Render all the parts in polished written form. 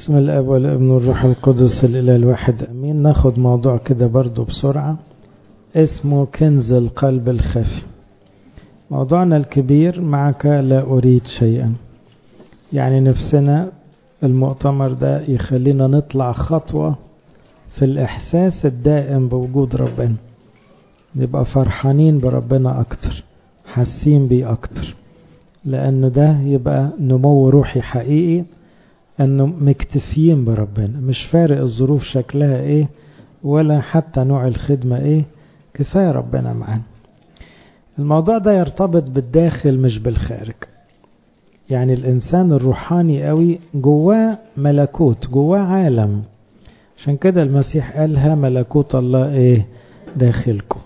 بسم الاب والابن والروح القدس الاله الواحد امين. ناخد موضوع كده برضو بسرعة اسمه كنز القلب الخفي. موضوعنا الكبير معك لا اريد شيئا، يعني نفسنا المؤتمر ده يخلينا نطلع خطوة في الاحساس الدائم بوجود ربنا، نبقى فرحانين بربنا اكتر، حاسين بيه اكتر، لانه ده يبقى نمو روحي حقيقي، انه مكتفيين بربنا، مش فارق الظروف شكلها ايه ولا حتى نوع الخدمة ايه، كفاية ربنا معانا. الموضوع ده يرتبط بالداخل مش بالخارج، يعني الانسان الروحاني قوي جواه ملكوت، جواه عالم، عشان كده المسيح قالها ملكوت الله ايه داخلكم.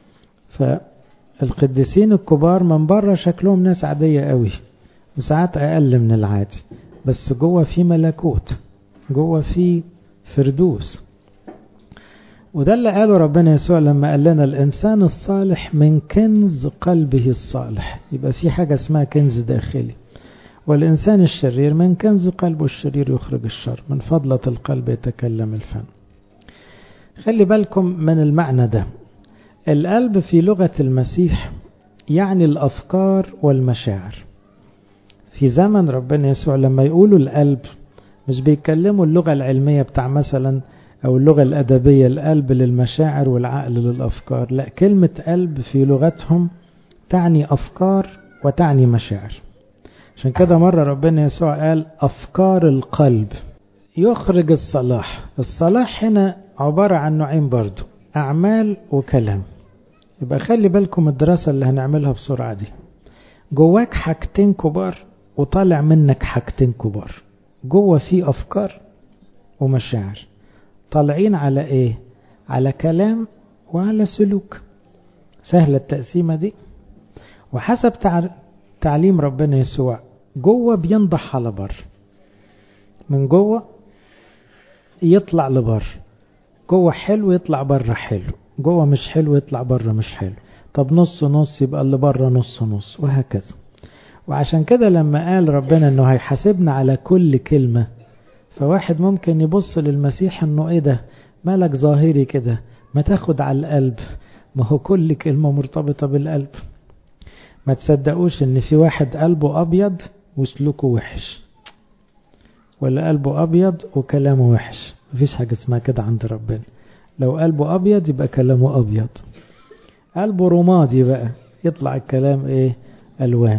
فالقديسين الكبار من بره شكلهم ناس عادية قوي وساعات اقل من العادي، بس جوه في ملكوت، جوه في فردوس. وده اللي قاله ربنا يسوع لما قال لنا الإنسان الصالح من كنز قلبه الصالح، يبقى في حاجة اسمها كنز داخلي. والإنسان الشرير من كنز قلبه الشرير يخرج الشر، من فضلة القلب يتكلم الفم. خلي بالكم من المعنى ده. القلب في لغة المسيح يعني الأفكار والمشاعر. في زمن ربنا يسوع لما يقولوا القلب مش بيتكلموا اللغة العلمية بتاع مثلا أو اللغة الأدبية، القلب للمشاعر والعقل للأفكار، لا، كلمة قلب في لغتهم تعني أفكار وتعني مشاعر. عشان كده مرة ربنا يسوع قال أفكار القلب يخرج الصلاح. الصلاح هنا عبارة عن نوعين برضو، أعمال وكلام. يبقى خلي بالكم الدراسة اللي هنعملها بسرعة دي، جواك حاجتين كبار وطالع منك حاجتين كبار. جوه في أفكار ومشاعر، طالعين على ايه؟ على كلام وعلى سلوك. سهلة التقسيمة دي. وحسب تعليم ربنا يسوع جوه بينضح على بر، من جوه يطلع لبر. جوه حلو يطلع بره حلو، جوه مش حلو يطلع بره مش حلو. طب نص نص يبقى اللي بره نص نص، وهكذا. وعشان كده لما قال ربنا انه هيحاسبنا على كل كلمة، فواحد ممكن يبص للمسيح انه ايه ده مالك ظاهري كده، ما تاخد على القلب، ما هو كل كلمة مرتبطة بالقلب. ما تصدقوش ان في واحد قلبه ابيض وسلوكه وحش، ولا قلبه ابيض وكلامه وحش. مفيش حاجة اسمها كده عند ربنا. لو قلبه ابيض يبقى كلامه ابيض، قلبه رمادي بقى يطلع الكلام ايه الوان.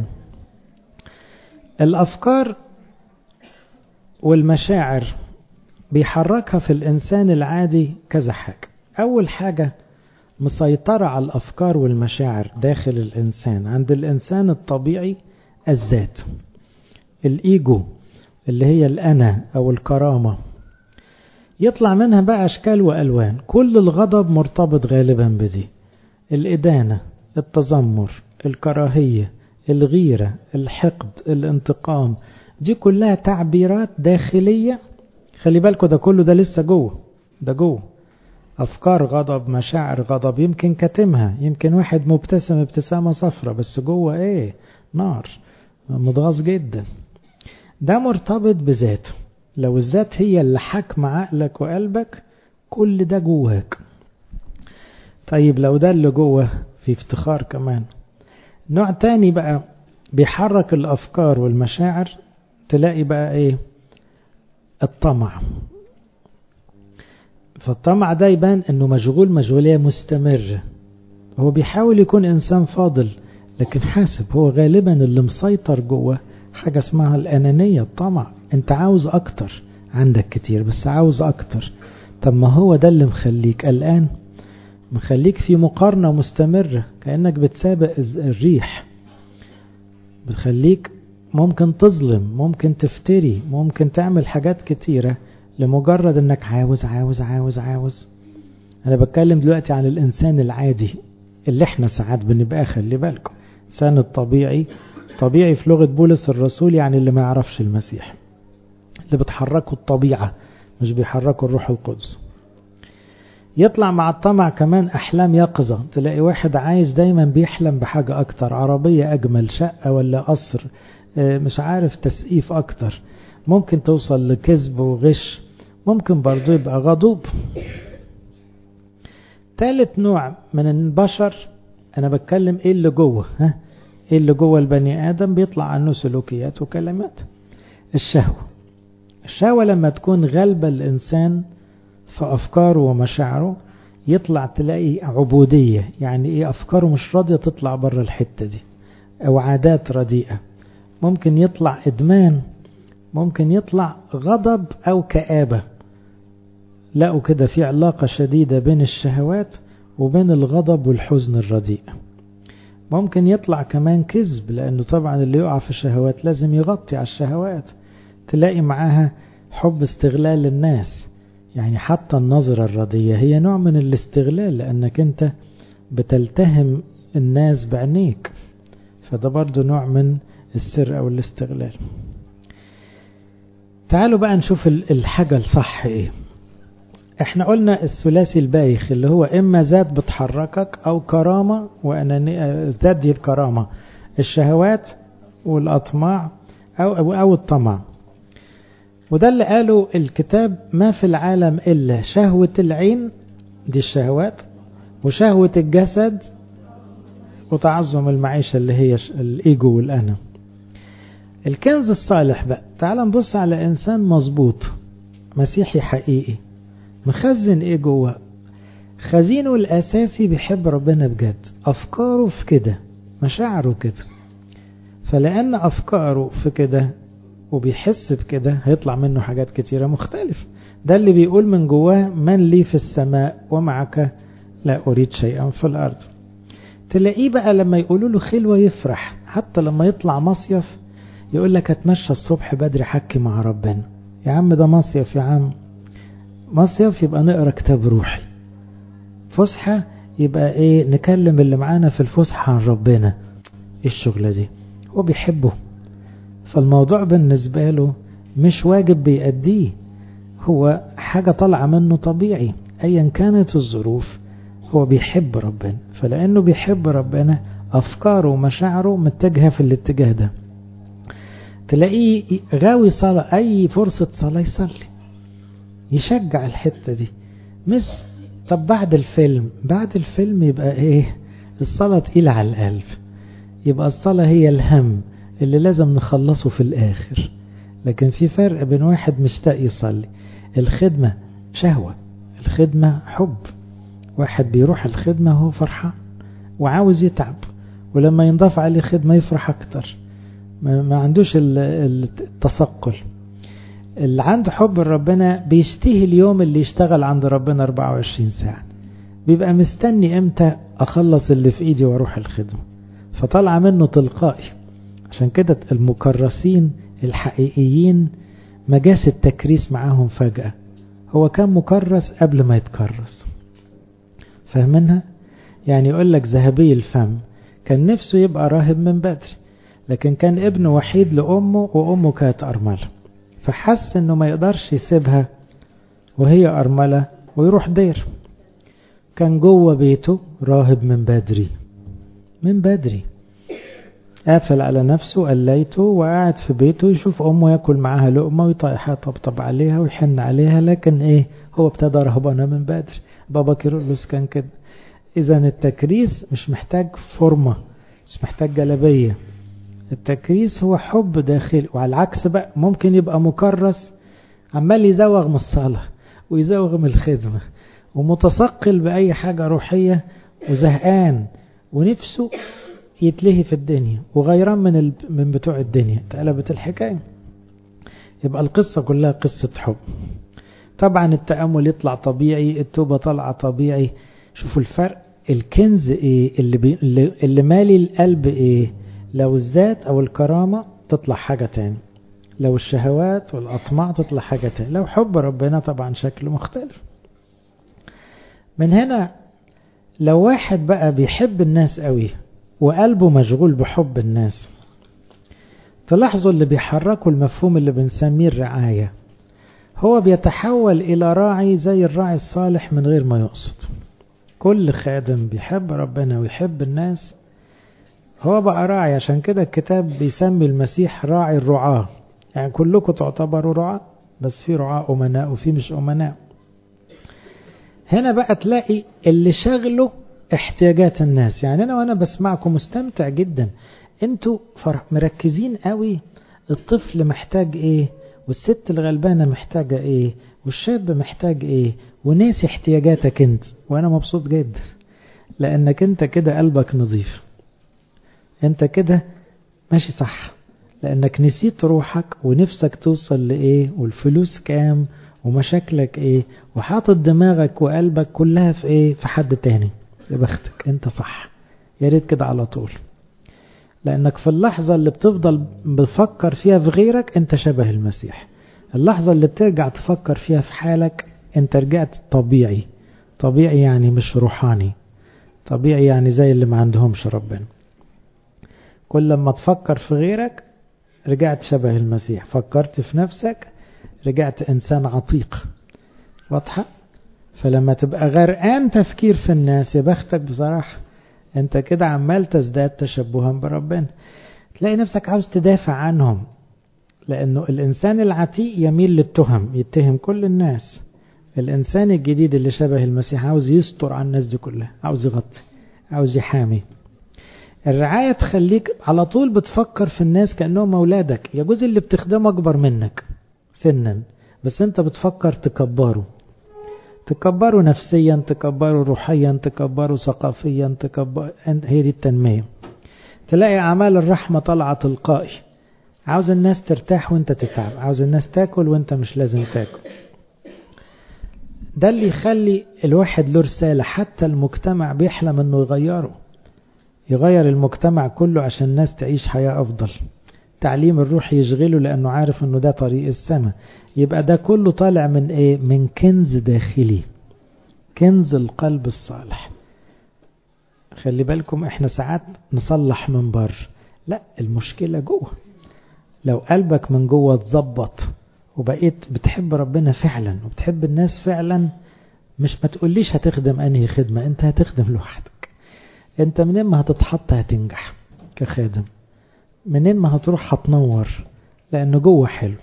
الافكار والمشاعر بيحركها في الإنسان العادي كذا حاجة. أول حاجة مسيطرة على الأفكار والمشاعر داخل الإنسان. عند الإنسان الطبيعي الذات، الإيجو اللي هي الأنا أو الكرامة، يطلع منها بقى أشكال وألوان. كل الغضب مرتبط غالبا بدي، الإدانة، التذمر، الكراهية، الغيرة، الحقد، الانتقام، دي كلها تعبيرات داخلية. خلي بالكوا ده كله ده لسه جوه، ده جوه أفكار غضب، مشاعر غضب، يمكن كاتمها، يمكن واحد مبتسم ابتسامة صفرة بس جوه ايه نار، متغاظ جدا. ده مرتبط بذاته. لو الذات هي اللي حاكمة عقلك وقلبك كل ده جواك. طيب لو ده اللي جوه في افتخار كمان. نوع تاني بقى بيحرك الأفكار والمشاعر، تلاقي بقى ايه؟ الطمع. فالطمع ده يبان انه مشغول مشغولية مستمرة، هو بيحاول يكون انسان فاضل لكن حاسب. هو غالبا اللي مسيطر جوه حاجة اسمها الانانية، الطمع. انت عاوز اكتر، عندك كتير بس عاوز اكتر. طب ما هو ده اللي مخليك قلقان، مخليك في مقارنة مستمرة كأنك بتسابق الريح، بتخليك ممكن تظلم، ممكن تفتري، ممكن تعمل حاجات كتيرة لمجرد انك عاوز عاوز عاوز عاوز. انا بتكلم دلوقتي عن الانسان العادي اللي احنا ساعات بنبقى. خلي بالكم الانسان الطبيعي، طبيعي في لغة بولس الرسول يعني اللي ما يعرفش المسيح، اللي بتحركه الطبيعة مش بيحركه الروح القدس. يطلع مع الطمع كمان أحلام يقظة. تلاقي واحد عايز دايما بيحلم بحاجة أكتر، عربية أجمل، شقة ولا قصر، مش عارف، تسقيف أكتر، ممكن توصل لكذب وغش، ممكن برضو يبقى غضوب. ثالث نوع من البشر، أنا بتكلم إيه اللي جوه، إيه اللي جوه البني آدم بيطلع عنه سلوكيات وكلمات. الشهوة لما تكون غالبة الإنسان في أفكاره ومشاعره يطلع تلاقي عبودية، يعني إيه، أفكاره مش راضية تطلع بره الحتة دي، أو عادات رديئة. ممكن يطلع إدمان، ممكن يطلع غضب أو كآبة. لقوا كده في علاقة شديدة بين الشهوات وبين الغضب والحزن الرديء. ممكن يطلع كمان كذب، لأنه طبعا اللي يقع في الشهوات لازم يغطي على الشهوات. تلاقي معاها حب استغلال للناس، يعني حتى النظرة الردية هي نوع من الاستغلال، لأنك أنت بتلتهم الناس بعينيك، فده برضو نوع من السرقة والاستغلال. تعالوا بقى نشوف الحاجة الصح ايه. احنا قلنا الثلاثي البايخ اللي هو اما ذات بتحركك او كرامة وانانية. ذات دي الكرامة، الشهوات والاطماع او الطمع. وده اللي قاله الكتاب: ما في العالم الا شهوة العين، دي الشهوات، وشهوة الجسد، وتعظم المعيشة اللي هي الايجو والانا. الكنز الصالح بقى، تعال نبص على انسان مظبوط مسيحي حقيقي، مخزن ايه جوه؟ خزينه الاساسي بيحب ربنا بجد، افكاره في كده، مشاعره كده. فلان افكاره في كده وبيحس بكده هيطلع منه حاجات كتيرة مختلفة. ده اللي بيقول من جواه: من لي في السماء ومعك لا اريد شيئا في الارض. تلاقيه بقى لما يقولوا له خلوة يفرح، حتى لما يطلع مصيف يقول لك اتمشى الصبح بدري حكي مع ربنا. يا عم ده مصيف، يا عم مصيف يبقى نقرأ كتاب روحي، فسحة يبقى ايه، نكلم اللي معانا في الفسحة عن ربنا. ايه الشغلة دي؟ هو بيحبه، فالموضوع بالنسبة له مش واجب بيأديه، هو حاجة طالعة منه طبيعي ايا كانت الظروف. هو بيحب ربنا، فلأنه بيحب ربنا أفكاره ومشاعره متجهة في الاتجاه ده. تلاقيه غاوي صلاة، أي فرصة صلاة يصلي، يشجع الحتة دي. مش طب بعد الفيلم يبقى ايه، الصلاة تقيلة على القلب، يبقى الصلاة هي الهم اللي لازم نخلصه في الآخر. لكن في فرق بين واحد مشتاق يصلي. الخدمة شهوة، الخدمة حب. واحد بيروح الخدمة هو فرحان وعاوز يتعب، ولما ينضاف عليه خدمة يفرح أكتر، ما عندوش التثقل. اللي عنده حب ربنا بيشتهي اليوم اللي يشتغل عند ربنا 24 ساعة، بيبقى مستني امتى أخلص اللي في إيدي واروح الخدمة، فطلع منه تلقائي. عشان كده المكرسين الحقيقيين ما جاش التكريس معاهم فجأة، هو كان مكرس قبل ما يتكرس. فاهمينها؟ يعني يقول لك ذهبي الفم كان نفسه يبقى راهب من بدري، لكن كان ابن وحيد لأمه وأمه كانت أرملة، فحس انه ما يقدرش يسيبها وهي أرملة ويروح دير. كان جوه بيته راهب من بدري قافل على نفسه قليته، وقاعد في بيته يشوف أمه يأكل معاها لقمة ويطيحها طبطب عليها ويحن عليها. لكن ايه، هو ابتدى رهبانة من بدري. بابا كيرلس كان كده. إذا التكريس مش محتاج فورمة، مش محتاج جلبية. التكريس هو حب داخلي. وعلى العكس بقى ممكن يبقى مكرس عمال يزوغ من الصلاة ويزوغ من الخدمة ومتثقل بأي حاجة روحية وزهقان ونفسه يتلهي في الدنيا وغيران من بتوع الدنيا. اتقلبت الحكاية. يبقى القصة كلها قصة حب. طبعا التأمل يطلع طبيعي، التوبة طلع طبيعي. شوفوا الفرق. الكنز ايه اللي مالي القلب ايه؟ لو الذات او الكرامة تطلع حاجة تاني، لو الشهوات والأطماع تطلع حاجة تاني، لو حب ربنا طبعا شكله مختلف. من هنا لو واحد بقى بيحب الناس قوي وقلبه مشغول بحب الناس، تلاحظوا اللي بيحركوا المفهوم اللي بنسميه الرعاية. هو بيتحول إلى راعي زي الراعي الصالح من غير ما يقصد. كل خادم بيحب ربنا ويحب الناس هو بقى راعي. عشان كده الكتاب بيسمي المسيح راعي الرعاة. يعني كلكم تعتبروا رعاة، بس في رعاة أمناء وفي مش أمناء. هنا بقى تلاقي اللي شغله احتياجات الناس. يعني أنا وأنا بسمعكم مستمتع جدا، انتوا مركزين قوي الطفل محتاج ايه، والست الغلبانة محتاجة ايه، والشاب محتاج ايه، وناسي احتياجاتك انت. وانا مبسوط جدا، لانك انت كده قلبك نظيف، انت كده ماشي صح، لانك نسيت روحك ونفسك توصل لايه، والفلوس كام، ومشاكلك ايه، وحاطط دماغك وقلبك كلها في ايه، في حد تاني. يا بختك، انت صح، يا ريت كده على طول. لأنك في اللحظة اللي بتفضل بتفكر فيها في غيرك أنت شبه المسيح. اللحظة اللي بترجع تفكر فيها في حالك أنت رجعت طبيعي. طبيعي يعني مش روحاني، طبيعي يعني زي اللي ما عندهمش ربنا. كل لما تفكر في غيرك رجعت شبه المسيح، فكرت في نفسك رجعت إنسان عتيق. واضحة؟ فلما تبقى غرقان تفكير في الناس، يا بختك بصراحة، انت كده عمال تزداد تشبها بربنا. تلاقي نفسك عاوز تدافع عنهم، لانه الانسان العتيق يميل للتهم، يتهم كل الناس. الانسان الجديد اللي شبه المسيح عاوز يستر عن الناس دي كلها، عاوز يغطي، عاوز يحامي. الرعاية تخليك على طول بتفكر في الناس كأنهم أولادك. يجوز اللي بتخدمه أكبر منك سنا، بس انت بتفكر تكبره، تكبره نفسيا، تكبره روحيا، تكبره ثقافيا، هي دي التنمية. تلاقي أعمال الرحمة طالعة تلقائي، عاوز الناس ترتاح وانت تتعب، عاوز الناس تاكل وانت مش لازم تاكل. ده اللي يخلي الواحد له رسالة، حتى المجتمع بيحلم انه يغير المجتمع كله عشان الناس تعيش حياة أفضل. تعليم الروح يشغله لأنه عارف انه ده طريق السماء. يبقى ده كله طالع من ايه؟ من كنز داخلي، كنز القلب الصالح. خلي بالكم احنا ساعات نصلح من بره، لا، المشكلة جوه. لو قلبك من جوه اتظبط وبقيت بتحب ربنا فعلا وبتحب الناس فعلا، مش ما تقوليش هتخدم انهي خدمة، انت هتخدم لوحدك. انت منين ما هتتحط هتنجح كخادم، منين ما هتروح هتنور، لانه جوه حلو.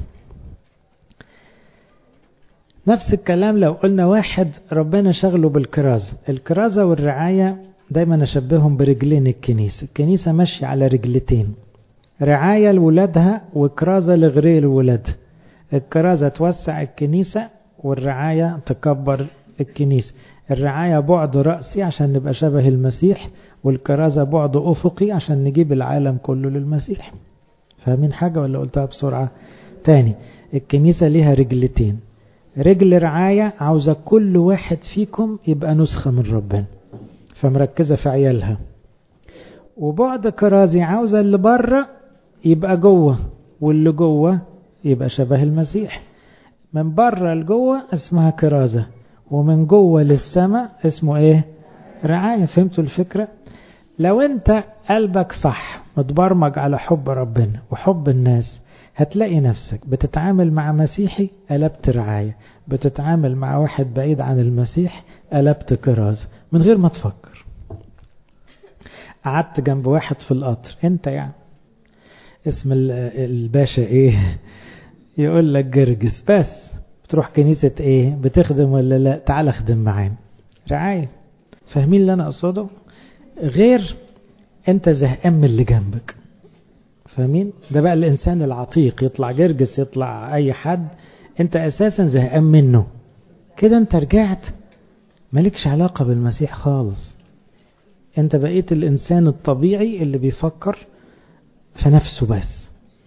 نفس الكلام لو قلنا واحد ربنا شغله بالكرازة. الكرازة والرعاية دايما أشبههم برجلين الكنيسة. الكنيسة ماشية على رجلتين، رعاية لولادها وكرازة لغير الولاد. الكرازة توسع الكنيسة، والرعاية تكبر الكنيسة. الرعاية بعد رأسي عشان نبقى شبه المسيح، والكرازة بعد أفقي عشان نجيب العالم كله للمسيح. فاهمين حاجة ولا قلتها بسرعة؟ تاني، الكنيسة ليها رجلتين. رجل رعاية عاوزة كل واحد فيكم يبقى نسخة من ربنا، فمركزة في عيالها. وبعد كرازي عاوزة اللي بره يبقى جوه، واللي جوه يبقى شبه المسيح. من بره لجوه اسمها كرازة، ومن جوه للسماء اسمه ايه؟ رعاية. فهمتوا الفكرة؟ لو انت قلبك صح متبرمج على حب ربنا وحب الناس، هتلاقي نفسك بتتعامل مع مسيحي قلبت رعاية، بتتعامل مع واحد بعيد عن المسيح قلبت كرازة، من غير ما تفكر. قعدت جنب واحد في القطر، انت يعني اسم الباشا ايه؟ يقول لك جرجس، بس بتروح كنيسة ايه؟ بتخدم ولا لا؟ تعال اخدم معانا. رعاية. فاهمين اللي انا اقصده؟ غير انت زهقان من اللي جنبك. فاهمين؟ ده بقى الانسان العتيق، يطلع جرجس يطلع اي حد، انت اساسا زهقان منه. كده انت رجعت مالكش علاقة بالمسيح خالص. انت بقيت الانسان الطبيعي اللي بيفكر في نفسه بس،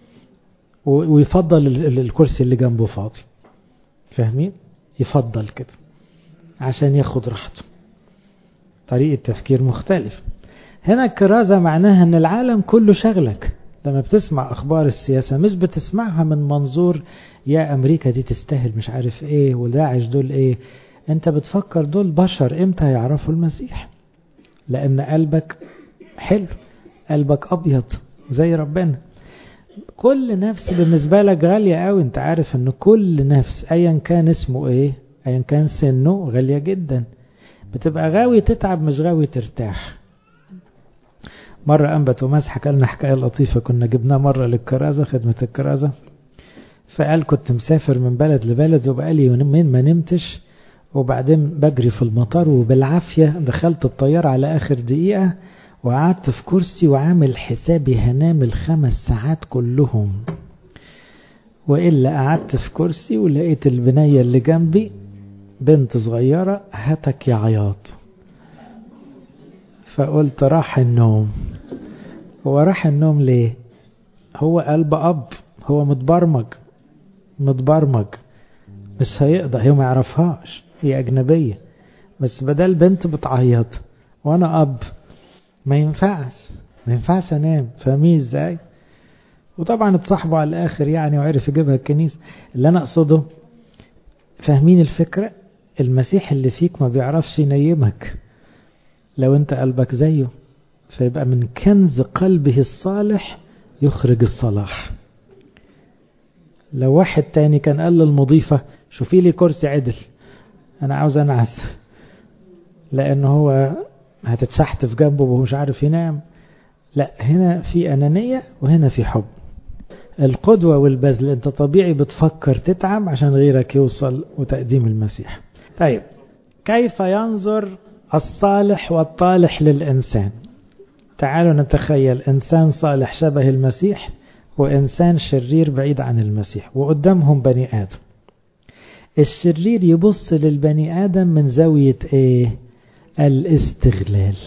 ويفضل الكرسي اللي جنبه فاضي. فاهمين؟ يفضل كده عشان ياخد راحته. طريقة تفكير مختلف. هنا الكرازة معناها ان العالم كله شغلك. لما بتسمع اخبار السياسة مش بتسمعها من منظور يا امريكا دي تستاهل مش عارف ايه، وداعش دول ايه. انت بتفكر دول بشر امتى يعرفوا المسيح، لان قلبك حلو، قلبك ابيض زي ربنا. كل نفس بالنسبة لك غالية قوي. انت عارف ان كل نفس ايا كان اسمه ايه، ايا كان سنه، غالية جدا. بتبقى غاوي تتعب مش غاوي ترتاح. مرة أنبت وماس حكى لنا حكاية لطيفة، كنا جبناه مرة للكرازة، خدمة الكرازة. فقال كنت مسافر من بلد لبلد وبقالي يومين ما نمتش، وبعدين بجري في المطار وبالعافية دخلت الطيارة على آخر دقيقة وقعدت في كرسي وعامل حسابي هنام ال5 ساعات كلهم، وإلا قعدت في كرسي ولقيت البنية اللي جنبي بنت صغيرة هاتك يا عياط. فقلت راح النوم. هو راح النوم ليه؟ هو قلب أب، هو متبرمج مش هيقدر، هي ما يعرفهاش، هي أجنبية، بس بدل بنت بتعيط وأنا أب ما ينفعش أنام. فاهمين إزاي؟ وطبعا اتصاحبوا على الآخر يعني وعرف يجيبها الكنيسة. اللي أنا أقصده فاهمين الفكرة؟ المسيح اللي فيك ما بيعرفش ينيمك لو أنت قلبك زيه، فيبقى من كنز قلبه الصالح يخرج الصلاح. لو واحد تاني كان قال للمضيفة شوفي لي كرسي عدل أنا عاوز أنعس، لأنه هو هتتشحت في جنبه ومش عارف ينام. لا، هنا في أنانية وهنا في حب. القدوة والبذل، أنت طبيعي بتفكر تتعب عشان غيرك يوصل وتقديم المسيح. طيب، كيف ينظر الصالح والطالح للإنسان؟ تعالوا نتخيل إنسان صالح شبه المسيح وإنسان شرير بعيد عن المسيح، وقدامهم بني آدم. الشرير يبص للبني آدم من زاوية إيه؟ الاستغلال.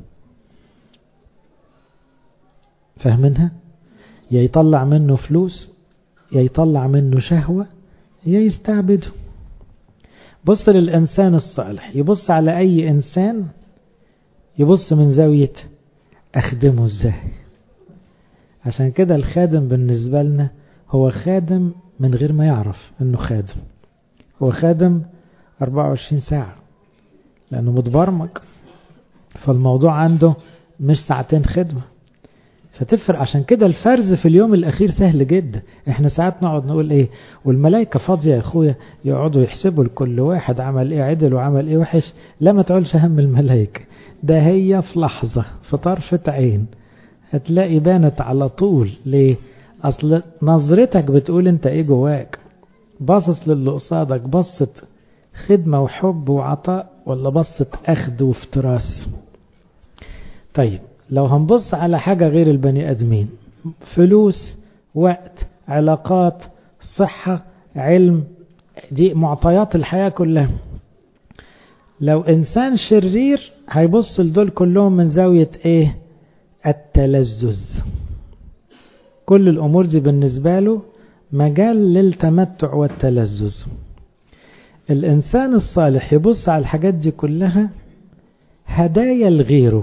فاهمينها؟ يا يطلع منه فلوس، يا يطلع منه شهوة، يا يستعبده. بص للإنسان الصالح، يبص على أي إنسان يبص من زاوية أخدمه إزاي. عشان كده الخادم بالنسبة لنا هو خادم من غير ما يعرف أنه خادم، هو خادم 24 ساعة لأنه متبرمج. فالموضوع عنده مش ساعتين خدمة، فتفرق. عشان كده الفرز في اليوم الأخير سهل جدا. احنا ساعات نقعد نقول ايه والملائكة فاضية يا اخويا، يقعدوا يحسبوا لكل واحد عمل ايه عدل وعمل ايه وحش. لا، ما تقولش هم الملائكة، ده هي في لحظة في طرفة عين هتلاقي بانت على طول. ليه؟ اصل نظرتك بتقول انت ايه جواك. باصص للي قصادك بصت خدمة وحب وعطاء، ولا بصت اخد وافتراس؟ طيب، لو هنبص على حاجة غير البني ادمين، فلوس، وقت، علاقات، صحة، علم، دي معطيات الحياة كلها. لو انسان شرير هيبص لدول كلهم من زاوية ايه؟ التلذذ. كل الامور دي بالنسبة له مجال للتمتع والتلذذ. الانسان الصالح يبص على الحاجات دي كلها هدايا لغيره،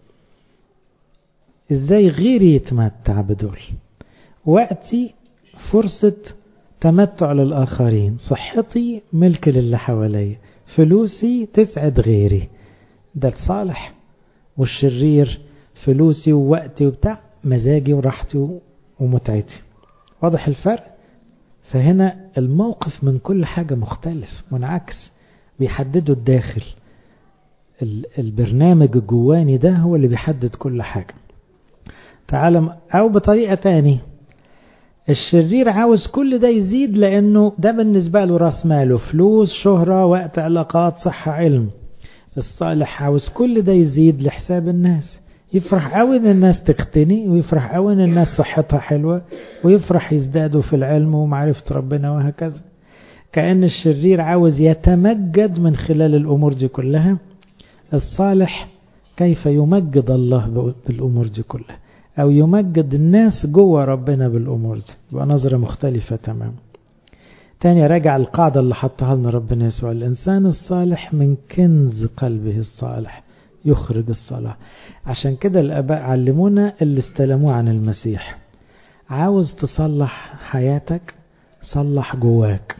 ازاي غيري يتمتع بدول. وقتي فرصة تمتع للآخرين، صحتي ملك للي حواليا، فلوسي تسعد غيري. ده الصالح. والشرير فلوسي ووقتي وبتاع مزاجي وراحتي ومتعتي. واضح الفرق؟ فهنا الموقف من كل حاجة مختلف منعكس، بيحدده الداخل. البرنامج الجواني ده هو اللي بيحدد كل حاجة. تعالى، أو بطريقة تاني، الشرير عاوز كل ده يزيد لأنه ده بالنسبة له راس ماله، فلوس، شهرة، وقت، علاقات، صحة، علم. الصالح عاوز كل ده يزيد لحساب الناس، يفرح قوي ان الناس تقتني، ويفرح قوي ان الناس صحتها حلوة، ويفرح يزدادوا في العلم ومعرفة ربنا وهكذا. كأن الشرير عاوز يتمجد من خلال الأمور دي كلها. الصالح كيف يمجد الله بالأمور دي كلها، أو يمجد الناس جوه ربنا بالأمور دي، يبقى نظرة مختلفة تمام. تاني راجع القاعدة اللي حطها لنا ربنا يسوع: الإنسان الصالح من كنز قلبه الصالح يخرج الصلاح. عشان كده الآباء علمونا اللي استلموه عن المسيح: عاوز تصلح حياتك، صلح جواك،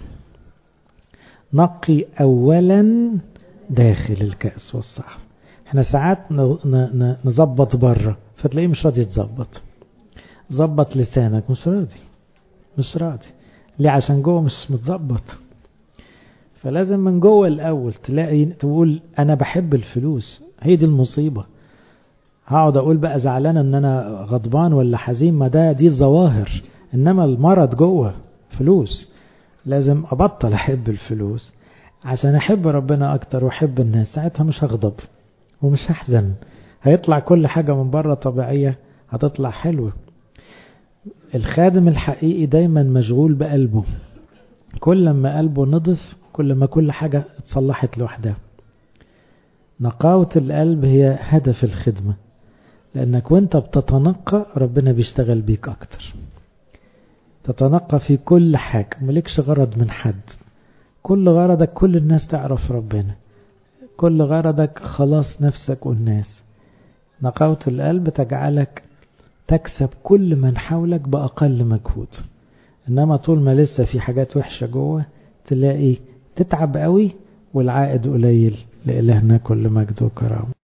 نقي أولا داخل الكأس والصحف. احنا ساعات نظبط بره فتلاقيه مش راضي يتظبط. ظبط لسانك، مش راضي. ليه؟ عشان جوه مش متظبط. فلازم من جوه الأول تقول أنا بحب الفلوس. هي دي المصيبة. هقعد أقول بقى زعلان أن أنا غضبان ولا حزين، ما دي الظواهر، إنما المرض جوه فلوس، لازم أبطل أحب الفلوس عشان أحب ربنا أكتر وأحب الناس. ساعتها مش هغضب ومش هحزن، هيطلع كل حاجة من بره طبيعية هتطلع حلوة. الخادم الحقيقي دايما مشغول بقلبه، كل ما قلبه نضف كل ما كل حاجة اتصلحت لوحدها. نقاوة القلب هي هدف الخدمة، لأنك وانت بتتنقى ربنا بيشتغل بيك أكتر. تتنقى في كل حاجة، ملكش غرض من حد، كل غرضك كل الناس تعرف ربنا، كل غرضك خلاص نفسك والناس. نقاوة القلب تجعلك تكسب كل من حولك بأقل مجهود. إنما طول ما لسه في حاجات وحشة جوه تلاقي تتعب قوي والعائد قليل. لإلهنا كل مجد وكرامة.